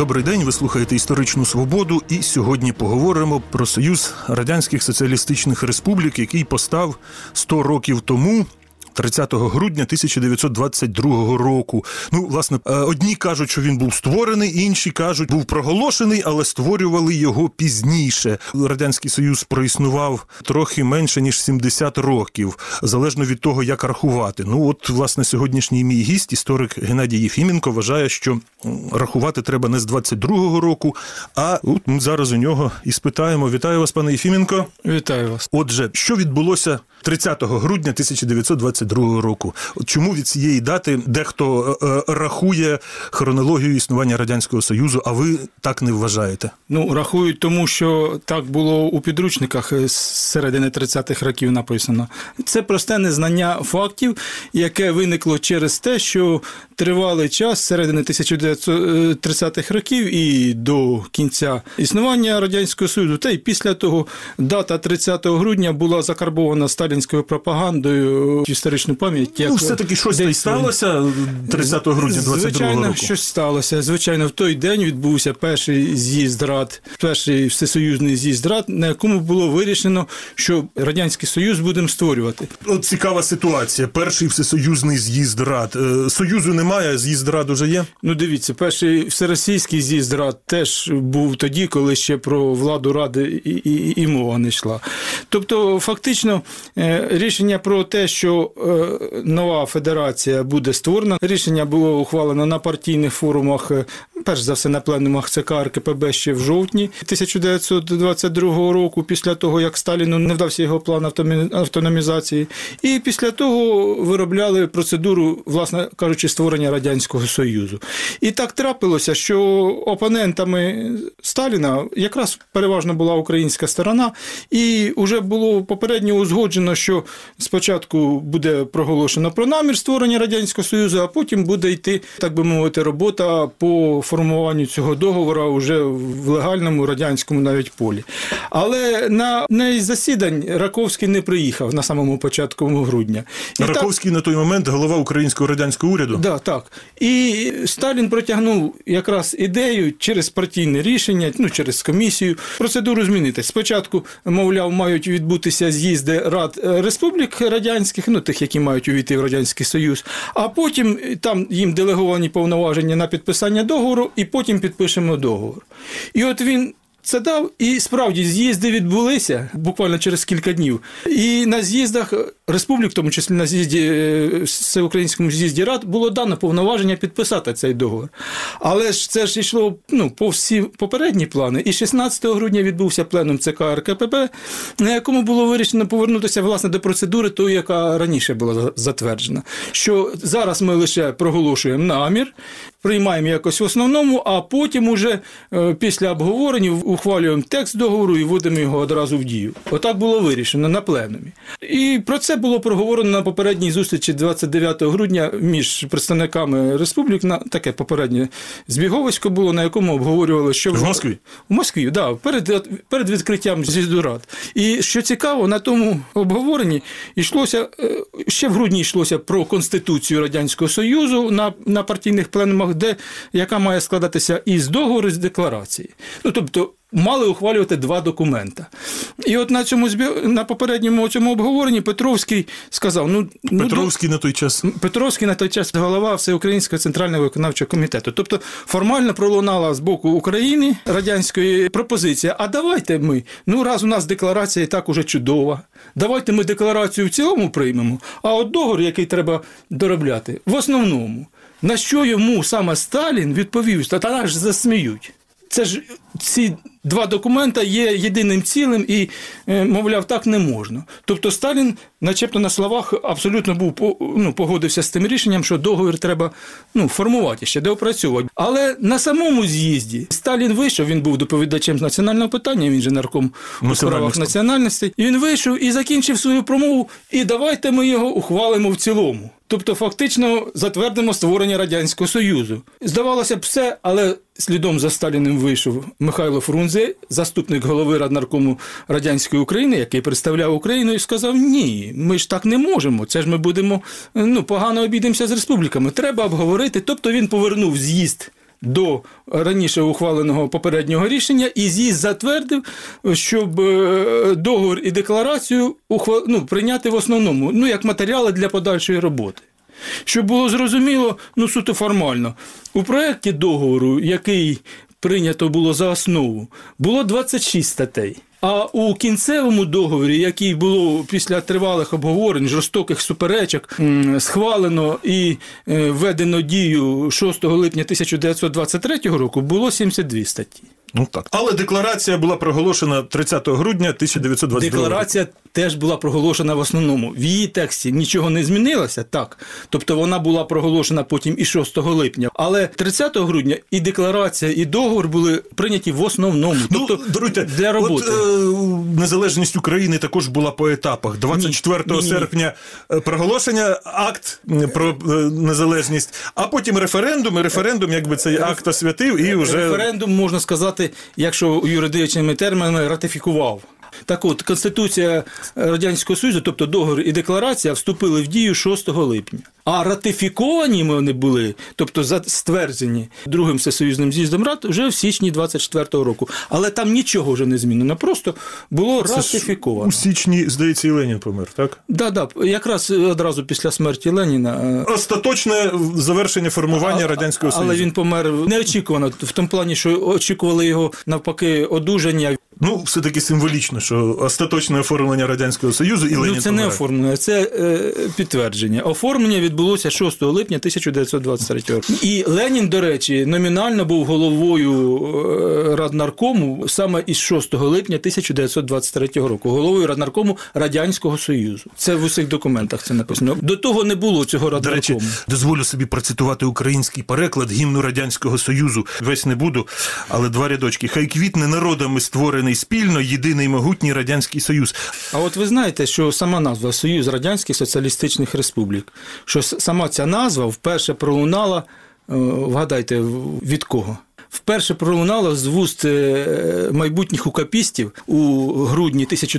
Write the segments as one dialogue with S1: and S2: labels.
S1: Добрий день, ви слухаєте «Історичну свободу» і сьогодні поговоримо про Союз Радянських Соціалістичних Республік, який постав 100 років тому, 30 грудня 1922 року. Власне, одні кажуть, що він був створений, інші кажуть, був проголошений, але створювали його пізніше. Радянський Союз проіснував трохи менше, ніж 70 років, залежно від того, як рахувати. Власне, сьогоднішній мій гість, історик Геннадій Єфіменко, вважає, що рахувати треба не з 22-го року, а ми зараз у нього і спитаємо. Вітаю вас, пане Єфіменко.
S2: Вітаю вас.
S1: Отже, що відбулося 30 грудня 1922 року? Чому від цієї дати дехто рахує хронологію існування Радянського Союзу, а ви так не вважаєте?
S2: Рахують тому, що так було у підручниках з середини 30-х років написано. Це просте незнання фактів, яке виникло через те, що тривалий час з середини 1930-х років і до кінця існування Радянського Союзу, та й після того дата 30 грудня була закарбована сталінською пропагандою в історичну пам'ять.
S1: Все-таки щось і сталося 30 грудня 22 року?
S2: Звичайно, щось сталося. Звичайно, в той день відбувся перший з'їзд Рад, перший всесоюзний з'їзд Рад, на якому було вирішено, що Радянський Союз будемо створювати.
S1: Цікава ситуація. Перший всесоюзний з'їзд Рад. Союзу немає, з'їзд Рад уже є?
S2: Дивіться, перший всеросійський з'їзд Рад теж був тоді, коли ще про владу Ради і мова не йшла. Тобто, фактично, рішення про те, що нова федерація буде створена, рішення було ухвалено на партійних форумах, перш за все на пленумах ЦК РКПБ ще в жовтні 1922 року, після того, як Сталіну не вдався його план автономізації. І після того виробляли процедуру, власне кажучи, створення Радянського Союзу. І так трапилося, що опонентами Сталіна якраз переважно була українська сторона, і вже було попередньо узгоджено, що спочатку буде проголошено про намір створення Радянського Союзу, а потім буде йти, так би мовити, робота по формуванню цього договору вже в легальному радянському навіть полі. Але на неї засідань Раковський не приїхав на самому початку грудня.
S1: Раковський на той момент голова українського радянського уряду?
S2: Так. І Сталін протягнув якраз ідею через партійне рішення, через комісію, процедуру змінити. Спочатку, мовляв, мають відбутися з'їзди Рад Республік Радянських, тих, які мають увійти в Радянський Союз, а потім там їм делеговані повноваження на підписання договору, і потім підпишемо договор. І от він це дав, і справді з'їзди відбулися буквально через кілька днів. І на з'їздах республік, в тому числі на всеукраїнському з'їзді Рад, було дано повноваження підписати цей договор. Але ж це ж йшло по всі попередні плани. І 16 грудня відбувся пленум ЦК РКПБ, на якому було вирішено повернутися, власне, до процедури тої, яка раніше була затверджена. Що зараз ми лише проголошуємо намір, приймаємо якось в основному, а потім уже після обговорень ухвалюємо текст договору і вводимо його одразу в дію. Отак було вирішено на пленумі. І про це було проговорено на попередній зустрічі 29 грудня між представниками республік, таке попереднє збіговисько було, на якому обговорювали, що...
S1: В Москві?
S2: В Москві, так, перед відкриттям з'їзду Рад. І що цікаво, на тому обговоренні ще в грудні йшлося про Конституцію Радянського Союзу на партійних пленумах, яка має складатися із договору, з декларації. Тобто, мали ухвалювати два документа. І от на попередньому цьому обговоренні Петровський сказав...
S1: Петровський на той час
S2: голова Всеукраїнського Центрального виконавчого комітету. Тобто, формально пролунала з боку України радянської пропозиція, а давайте ми, раз у нас декларація і так уже чудова, давайте ми декларацію в цілому приймемо, а от договор, який треба доробляти, в основному. На що йому саме Сталін відповів, та нас ж засміють. Це ж ці два документа є єдиним цілим і, мовляв, так не можна. Тобто Сталін, начебто на словах, абсолютно погодився з тим рішенням, що договір треба формувати ще, доопрацьовувати. Але на самому з'їзді Сталін вийшов, він був доповідачем з національного питання, він же нарком у справах національностей, і він вийшов і закінчив свою промову, і давайте ми його ухвалимо в цілому. Тобто, фактично, затвердимо створення Радянського Союзу. Здавалося б, все, але слідом за Сталіним вийшов Михайло Фрунзе, заступник голови Раднаркому Радянської України, який представляв Україну, і сказав, ні, ми ж так не можемо, це ж ми будемо, погано обійдемося з республіками, треба обговорити. Тобто він повернув з'їзд до раніше ухваленого попереднього рішення, і з'їзд затвердив, щоб договір і декларацію прийняти в основному, як матеріали для подальшої роботи. Щоб було зрозуміло, суто формально, у проєкті договору, який прийнято було за основу, було 26 статей. А у кінцевому договорі, який було після тривалих обговорень, жорстоких суперечок, схвалено і введено дію 6 липня 1923 року, було 72 статті.
S1: Так. Але декларація була проголошена 30 грудня 1922 року.
S2: Декларація теж була проголошена в основному. В її тексті нічого не змінилося, так. Тобто вона була проголошена потім і 6 липня. Але 30 грудня і декларація, і договор були прийняті в основному. Тобто для роботи.
S1: Незалежність України також була по етапах. 24 серпня проголошення, акт про незалежність, а потім референдум, і референдум якби цей акт освятив і вже...
S2: Референдум, можна сказати, якщо юридичними термінами, ратифікував. Так от, Конституція Радянського Союзу, тобто договір і декларація, вступили в дію 6 липня. А ратифіковані вони були, тобто стверджені Другим всесоюзним з'їздом Рад, вже в січні 24-го року. Але там нічого вже не змінено, просто було ратифіковано.
S1: У січні, здається, і Ленін помер, так?
S2: Так, якраз одразу після смерті Леніна.
S1: Остаточне завершення формування Радянського Союзу.
S2: Але він помер неочікувано, в тому плані, що очікували його, навпаки, одужання.
S1: Все-таки символічно, що остаточне оформлення Радянського Союзу і Ленін
S2: це не оформлення, це підтвердження. Оформлення відбулося 6 липня 1923 року. І Ленін, до речі, номінально був головою Раднаркому саме із 6 липня 1923 року. Головою Раднаркому Радянського Союзу. Це в усіх документах це написано. До того не було цього Раднаркому.
S1: До речі, дозволю собі процитувати український переклад гімну Радянського Союзу. Весь не буду, але 2 рядочки. «Хай квітне народами створений спільно єдиний могутній Радянський Союз».
S2: А от ви знаєте, що сама назва «Союз Радянських Соціалістичних Республік», що сама ця назва вперше пролунала, вгадайте, від кого? Вперше пролунало з вуст майбутніх укапістів у грудні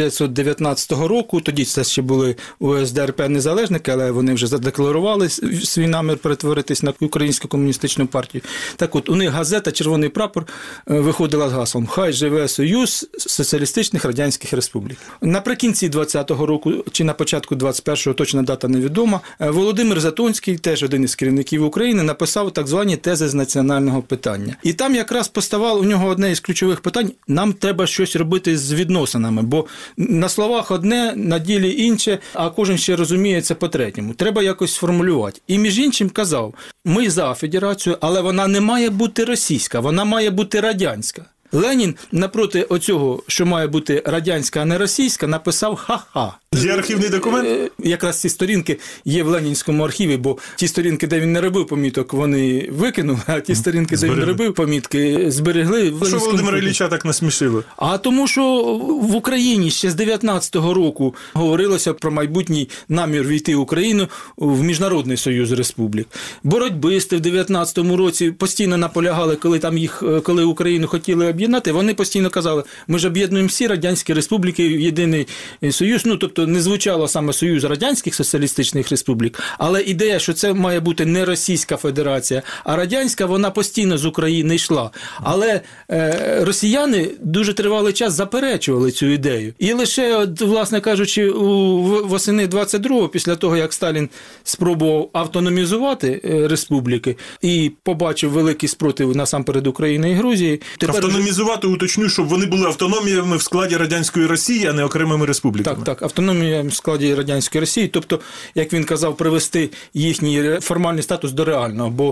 S2: 1919 року. Тоді це ще були УСДРП незалежники, але вони вже задекларували свій намір перетворитись на Українську комуністичну партію. Так от, у них газета «Червоний прапор» виходила з гаслом «Хай живе Союз Соціалістичних Радянських Республік». Наприкінці 20-го року, чи на початку 21-го, точна дата невідома, Володимир Затонський, теж один із керівників України, написав так звані тези з національного питання. І там якраз поставало у нього одне із ключових питань – нам треба щось робити з відносинами, бо на словах одне, на ділі інше, а кожен ще розуміє це по-третьому. Треба якось сформулювати. І між іншим казав, ми за федерацію, але вона не має бути російська, вона має бути радянська. Ленін напроти оцього, що має бути радянська, а не російська, написав «ха-ха».
S1: Є архівний документ?
S2: Якраз ці сторінки є в Ленінському архіві, бо ті сторінки, де він не робив поміток, вони викинули, а ті сторінки, де він робив помітки, зберегли.
S1: Що Володимира Ілліча так насмішило?
S2: А тому, що в Україні ще з 19-го року говорилося про майбутній намір війти Україну в Міжнародний союз республік. Боротьбисти в 19-му році постійно наполягали, коли Україну хотіли об'єднати, вони постійно казали, ми ж об'єднуємо всі радянські республіки в єдиний союз, тобто не звучало саме Союз Радянських Соціалістичних Республік, але ідея, що це має бути не Російська Федерація, а радянська, вона постійно з України йшла. Але росіяни дуже тривалий час заперечували цю ідею. І лише, власне кажучи, восени 22-го, після того, як Сталін спробував автономізувати республіки і побачив великий спротив насамперед України і Грузії.
S1: Автономізувати, уточню, щоб вони були автономіями в складі радянської Росії, а не окремими республіками.
S2: Так, автономія в складі радянської Росії, тобто, як він казав, привести їхній формальний статус до реального, бо,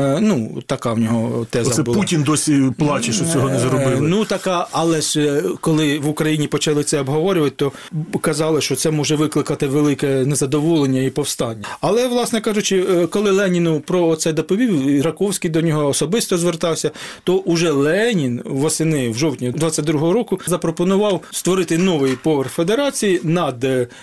S2: така в нього теза була.
S1: Путін досі плаче, що цього не зробили.
S2: Але ж, коли в Україні почали це обговорювати, то казали, що це може викликати велике незадоволення і повстання. Але, власне кажучи, коли Леніну про це доповів, і Раковський до нього особисто звертався, то уже Ленін восени, в жовтні 22-го року запропонував створити новий поверх федерації над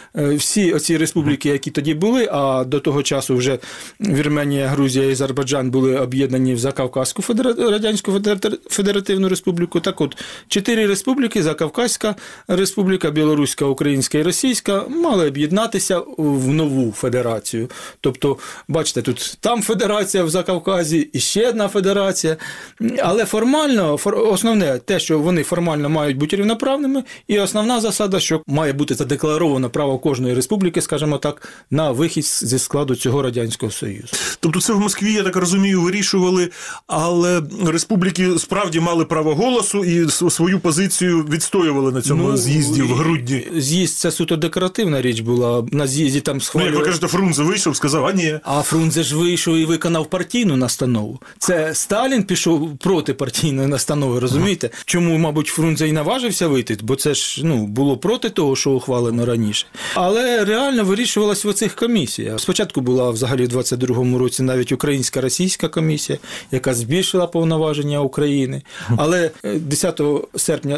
S2: всі оці республіки, які тоді були, а до того часу вже Вірменія, Грузія і Азербайджан були об'єднані в Закавказьку Радянську Федеративну Республіку. Так от, 4 республіки, Закавказька Республіка, Білоруська, Українська і Російська, мали об'єднатися в нову федерацію. Тобто, бачите, тут там федерація в Закавказі, і ще одна федерація. Але формально, основне те, що вони формально мають бути рівноправними, і основна засада, що має бути задекларовано право кожної республіки, скажімо так, на вихід зі складу цього Радянського Союзу.
S1: Тобто це в Москві, я так розумію, вирішували, але республіки справді мали право голосу і свою позицію відстоювали на цьому з'їзді в грудні.
S2: З'їзд – це суто декоративна річ була. На з'їзді там схвалювали.
S1: Як ви кажете, Фрунзе вийшов, сказав, а ні.
S2: А Фрунзе ж вийшов і виконав партійну настанову. Це Сталін пішов проти партійної настанови, розумієте? Чому, мабуть, Фрунзе і наважився вийти? Бо це ж було проти того, що ухвалено раніше. Але реально вирішувалось в оцих комісіях. Спочатку була взагалі в 22-му році навіть українсько-російська комісія, яка збільшила повноваження України. Але 10 серпня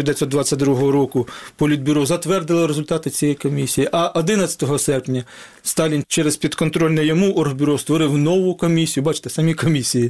S2: 1922 року Політбюро затвердило результати цієї комісії, а 11 серпня Сталін через підконтрольне йому Оргбюро створив нову комісію, бачите, самі комісії.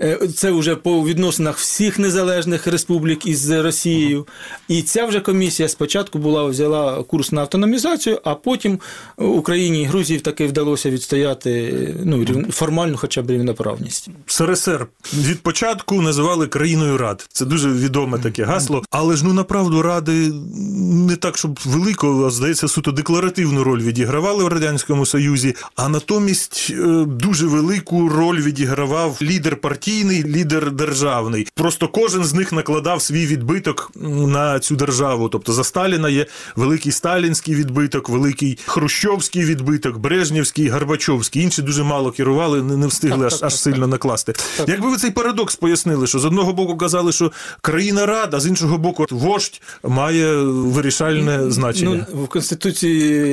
S2: Це вже по відносинах всіх незалежних республік із Росією. І ця вже комісія спочатку взяла курс на автономізацію, а потім Україні і Грузії таки вдалося відстояти формальну хоча б рівноправність.
S1: СРСР від початку називали країною рад. Це дуже відоме таке гасло. Але ж, направду, ради не так, щоб велику, а, здається, суто декларативну роль відігравали в Радянському Союзі, а натомість дуже велику роль відігравав лідер партійний, лідер державний. Просто кожен з них накладав свій відбиток на цю державу. Тобто за Сталіна є великий сталінський відбиток, великий хрущовський відбиток, брежнєвський, горбачовський. Інші дуже мало керували, не встигли аж сильно накласти. Як би ви цей парадокс пояснили, що з одного боку казали, що країна рад, а з іншого боку вождь має вирішальне значення?
S2: В Конституції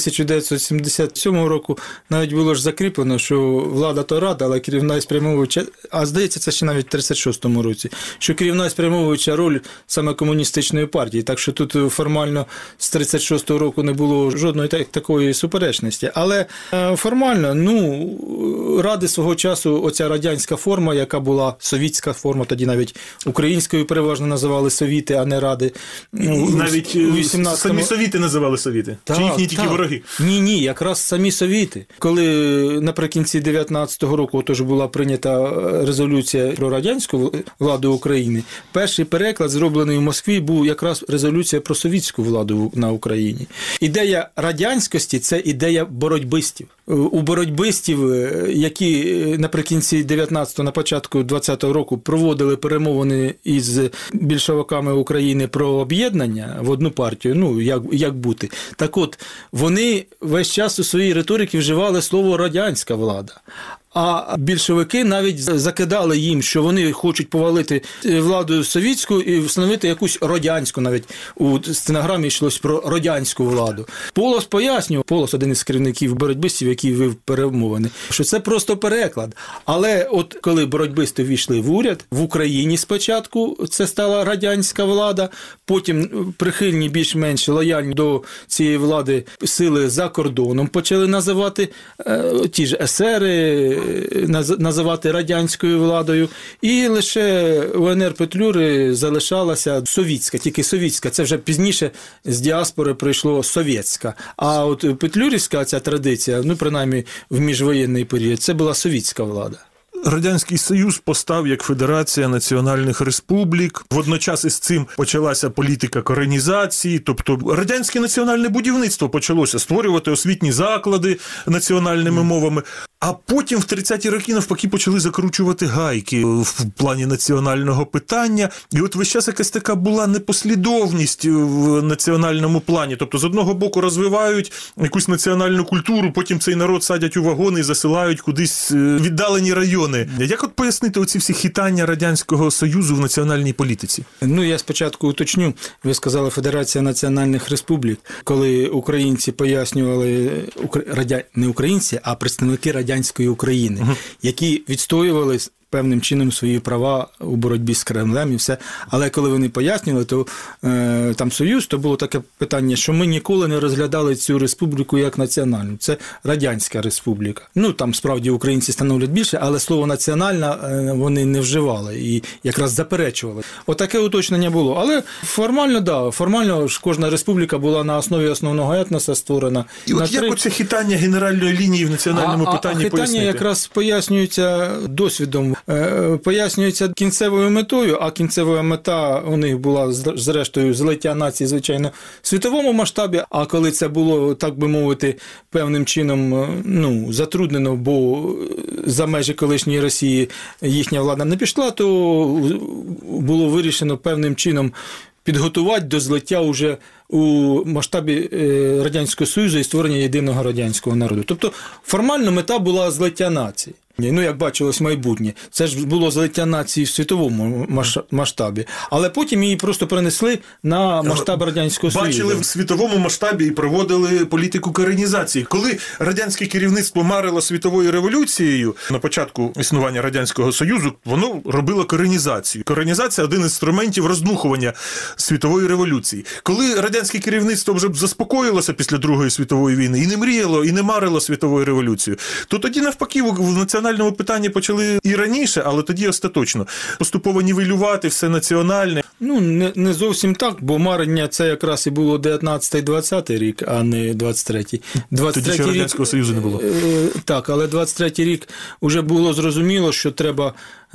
S2: 1977 року навіть було ж закріплено, що влада то рада, але керівна і спрямовуюча, а здається, це ще навіть в 1936 році, що керівна і спрямовуюча роль саме комуністичної партії. Так що тут формально з 1936 року не було жодної такої суперечності. Але формально, ради свого часу, оця радянська форма, яка була совітська форма, тоді навіть українською переважно називали совіти, а не ради.
S1: Навіть самі совіти називали совіти? Чи їхні тільки вороги?
S2: Ні, якраз самі совіти. Коли наприкінці 19-го року отож була прийнята резолюція про радянську владу України, перший переклад, зроблений в Москві, був якраз резолюція про совітську владу на Україні. Ідея радянськості – це ідея боротьбистів. У боротьбистів, які наприкінці 19-го, на початку 20-го року проводили перемовини із більшовиками України про об'єднання в одну партію, як бути. Так от, вони весь час у своїй риториці вживали слово «радянська влада». А більшовики навіть закидали їм, що вони хочуть повалити владу совітську і встановити якусь радянську, навіть у стенограмі йшлось про радянську владу. Полос пояснював, Полос, один із керівників боротьбистів, який вів перемовини, що це просто переклад. Але от коли боротьбисти ввійшли в уряд, в Україні спочатку це стала радянська влада, потім прихильні більш-менш лояльні до цієї влади сили за кордоном почали називати ті ж есери, називати радянською владою, і лише УНР Петлюри залишалася совітська, тільки совітська. Це вже пізніше з діаспори прийшло совєтська. А от петлюрівська ця традиція, принаймні в міжвоєнний період, це була совітська влада.
S1: Радянський Союз постав як Федерація національних республік. Водночас із цим почалася політика коренізації, тобто радянське національне будівництво почалося створювати освітні заклади національними мовами. А потім в 30-ті роки навпаки почали закручувати гайки в плані національного питання. І от весь час якась така була непослідовність в національному плані. Тобто з одного боку розвивають якусь національну культуру, потім цей народ садять у вагони і засилають кудись віддалені райони. Як от пояснити оці всі хитання Радянського Союзу в національній політиці?
S2: Я спочатку уточню. Ви сказали Федерація національних республік. Коли українці пояснювали, не українці, а представники радянської України, які відстоювали певним чином свої права у боротьбі з Кремлем і все. Але коли вони пояснювали, то там Союз, то було таке питання, що ми ніколи не розглядали цю республіку як національну. Це Радянська Республіка. Ну, там справді українці становлять більше, але слово «національна» вони не вживали і якраз заперечували. Отаке уточнення було. Але формально, да, формально ж кожна республіка була на основі основного етноса створена.
S1: І от як оце хитання генеральної лінії в національному питанні
S2: хитання
S1: пояснити?
S2: якраз пояснюється досвідом, пояснюється кінцевою метою, а кінцева мета у них була, зрештою, злиття нації, звичайно, в світовому масштабі, а коли це було, так би мовити, певним чином, ну, затруднено, бо за межі колишньої Росії їхня влада не пішла, то було вирішено певним чином підготувати до злиття уже у масштабі Радянського Союзу і створення єдиного радянського народу. Тобто формально мета була злиття нації. Ну, як бачилось майбутнє. Це ж було злиття нації в світовому масштабі. Але потім її просто перенесли на масштаб Радянського Союзу.
S1: Бачили в світовому масштабі і проводили політику коренізації. Коли радянське керівництво марило світовою революцією на початку існування Радянського Союзу, воно робило коренізацію. Коренізація – один із інструментів роздмухування світової революції. Коли радянське керівництво вже заспокоїлося після Другої світової війни і не мріяло, і не марило світовою революцією, то тоді навпаки в національному питанні почали і раніше, але тоді остаточно. Поступово нівелювати все національне.
S2: Ну, не зовсім так, бо марення це якраз і було 19-20 рік, а не 23-й.
S1: Тоді ще Радянського Союзу не було.
S2: Так, але 23-й рік вже було зрозуміло, що треба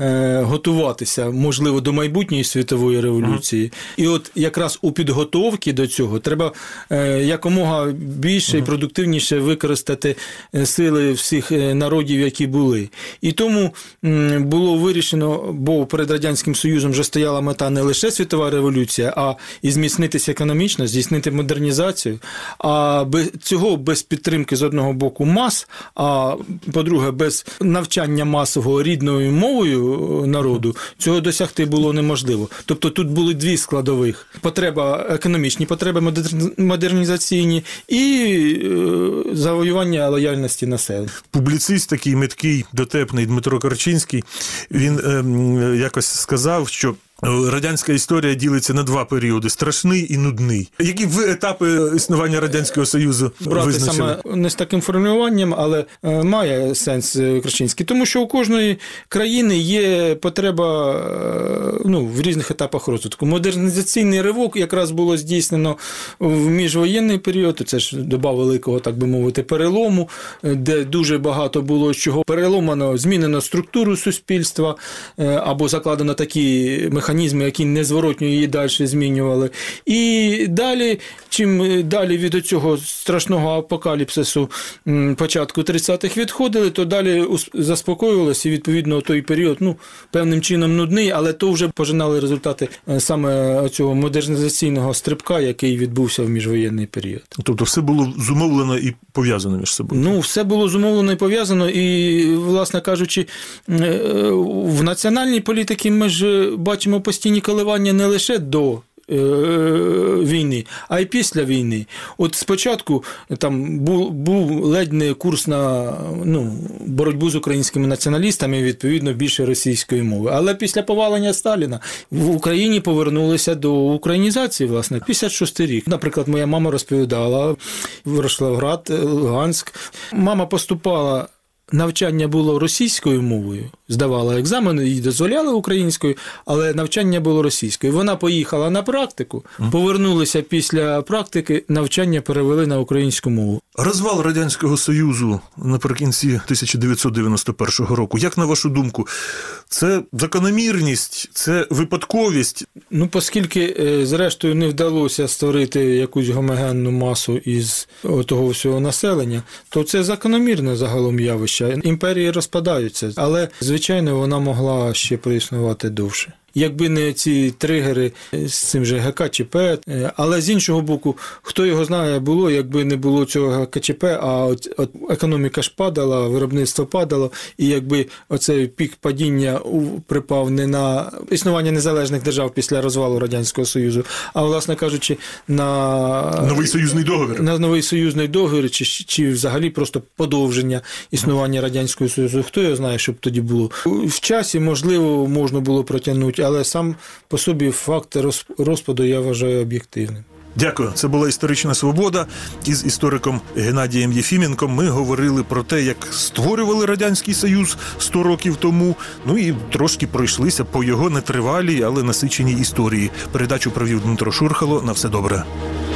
S2: готуватися, можливо, до майбутньої світової революції. І от якраз у підготовці до цього треба якомога більше і продуктивніше використати сили всіх народів, які були. І тому було вирішено, бо перед Радянським Союзом вже стояла мета не лише світова революція, а і зміцнитися економічно, здійснити модернізацію. А цього без підтримки з одного боку мас, а по-друге, без навчання масового рідною мовою народу, цього досягти було неможливо. Тобто тут були дві складових. Потреба, економічні потреби модернізаційні і завоювання лояльності населення.
S1: Публіцист такий меткий, дотепний Дмитро Корчинський, він якось сказав, що радянська історія ділиться на два періоди – страшний і нудний. Які ви етапи існування Радянського Союзу визначили?
S2: Саме не з таким формулюванням, але має сенс Корчинський. Тому що у кожної країни є потреба в різних етапах розвитку. Модернізаційний ривок якраз було здійснено в міжвоєнний період, це ж доба великого, так би мовити, перелому, де дуже багато було чого переломано, змінено структуру суспільства або закладено такі механізми, які незворотньо її далі змінювали. І далі, чим далі від цього страшного апокаліпсису початку 30-х відходили, то далі заспокоювалося, і відповідно той період, певним чином нудний, але то вже пожинали результати саме цього модернізаційного стрибка, який відбувся в міжвоєнний період.
S1: Тобто все було зумовлено і пов'язано між собою? Все було зумовлено і пов'язано,
S2: і, власне кажучи, в національній політиці ми ж бачимо постійні коливання не лише до війни, а й після війни. От спочатку там був ледь не курс на боротьбу з українськими націоналістами, відповідно, більше російської мови. Але після повалення Сталіна в Україні повернулися до українізації, власне, 56-й рік. Наприклад, моя мама розповідала, Ворошиловград, Луганськ. Мама поступала, навчання було російською мовою, здавала екзамени, їй дозволяли українською, але навчання було російською. Вона поїхала на практику, повернулися після практики, навчання перевели на українську мову.
S1: Розвал Радянського Союзу наприкінці 1991 року, як на вашу думку, це закономірність, це випадковість?
S2: Оскільки, зрештою, не вдалося створити якусь гомогенну масу із того всього населення, то це закономірне загалом явище. Імперії розпадаються, але, звичайно, вона могла ще проіснувати довше. Якби не ці тригери з цим же ГКЧП, але з іншого боку, хто його знає, було, якби не було цього ГКЧП, а от економіка ж падала, виробництво падало, і якби оцей пік падіння припав не на існування незалежних держав після розвалу Радянського Союзу, а, власне кажучи, на
S1: Новий союзний договір.
S2: На новий союзний договір, чи взагалі просто подовження існування Радянського Союзу. Хто його знає, що б тоді було. В часі, можливо, можна було протягнути, але сам по собі факт розпаду я вважаю об'єктивним.
S1: Дякую. Це була «Історична свобода». Із істориком Геннадієм Єфіменком ми говорили про те, як створювали Радянський Союз 100 років тому, ну і трошки пройшлися по його нетривалій, але насиченій історії. Передачу провів Дмитро Шурхало. На все добре.